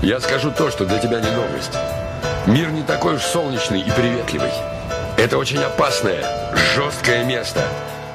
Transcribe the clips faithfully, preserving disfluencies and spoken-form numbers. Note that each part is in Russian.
Я скажу то, что для тебя не новость. Мир не такой уж солнечный и приветливый. Это очень опасное, жесткое место.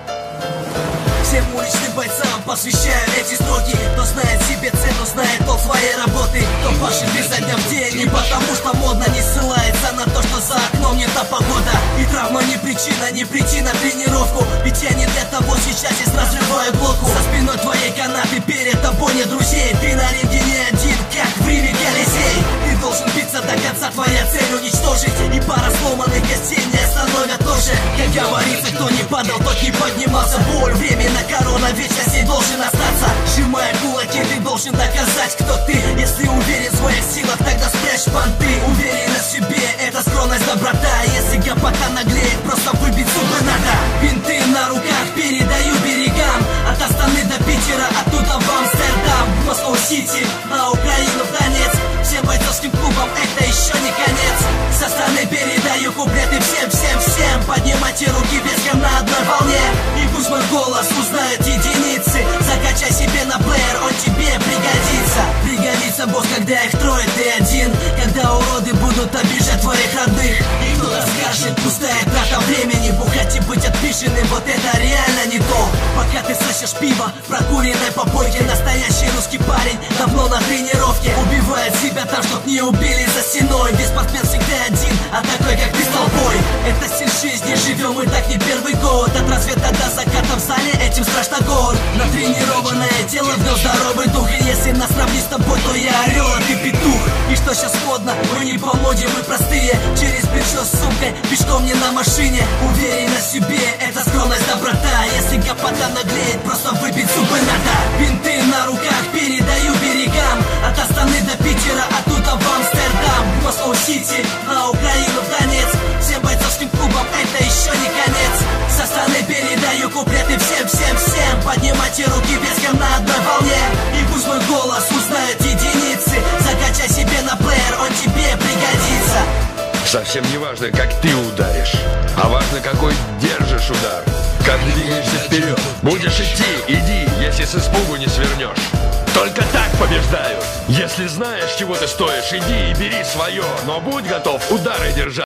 Всем уличным бойцам посвящаю эти строки. Кто знает себе цену, знает толк своей работы. Кто пашет изо дня в день, не потому что модно, не ссылается на то, что за окном не та погода. И травма не причина, не причина тренировку. Ведь я не для того сейчас здесь разрываю блоку. За спиной твоей канаты, перед тобой нет друзей. Ты на ринге не один, как в Риме Колизей. Ты должен биться до конца, твоя цель уничтожить. И пара сломанных костей не остановят тоже. Как говорится, кто не падал, тот не поднимался. Боль, временно корона, вечно здесь должен остаться. Сжимая кулаки, ты должен доказать, кто ты. Если уверен в своих силах, тогда спрячь понты. Уверенность в себе, это скромность, доброта. Если гопота наглеет, просто выбить зубы надо. Бинты на руках передаю берегам. От Астаны до Питера, оттуда в Амстердам, в Москву-Сити, а Украину в Донецк. Всем бойцовским клубам это еще не конец. Со стороны передаю куплеты всем, всем, всем. Поднимайте руки вверх на одной волне. И пусть мой голос узнают единицы. Закачай себе на плеер, он тебе пригодится. Пригодится, босс, когда их трое, ты один. Когда уроды будут обижать твоих родных. И кто-то скажет, пустая трата времени. Бухать и быть отпишенным, вот это реально не то. Пока ты сосешь пиво в прокуренной попойке. Настоящий русский парень, давно на тренировке. Убивает себя там, чтоб не убили за стеной. Без спортсмен всегда один, а такой как ты столбой. Это стиль жизни, живем мы так не первый год. От рассвета до заката в зале, этим страшно гор. Натренированное тело ввел здоровый дух. И если нас сравнить с тобой, то я орел, а ты петух. И что сейчас модно, мы не по моде, мы простые. Через плечо с сумкой, пешком не на машине. Уверенность в себе, это скромность, доброта. Если гопота наглеет, просто выбить зубы надо. Бинты на руках передаю берегам. От Астаны до Питера, оттуда в Амстердам, в Москву-Сити, а Украину в Донецк. Всем бойцовским клубам это еще не конец. Со стороны передаю куплеты всем, всем, всем. Поднимайте руки вверх на одной волне. И пусть мой голос узнают единицы. Закачай себе на плеер, он тебе пригодится. Совсем не важно, как ты ударишь, а важно, какой держишь удар. Как двигаешься вперед. Будешь идти, иди, если с испугу не свернешь. Только так побеждают. Если знаешь, чего ты стоишь, иди и бери свое. Но будь готов удары держать.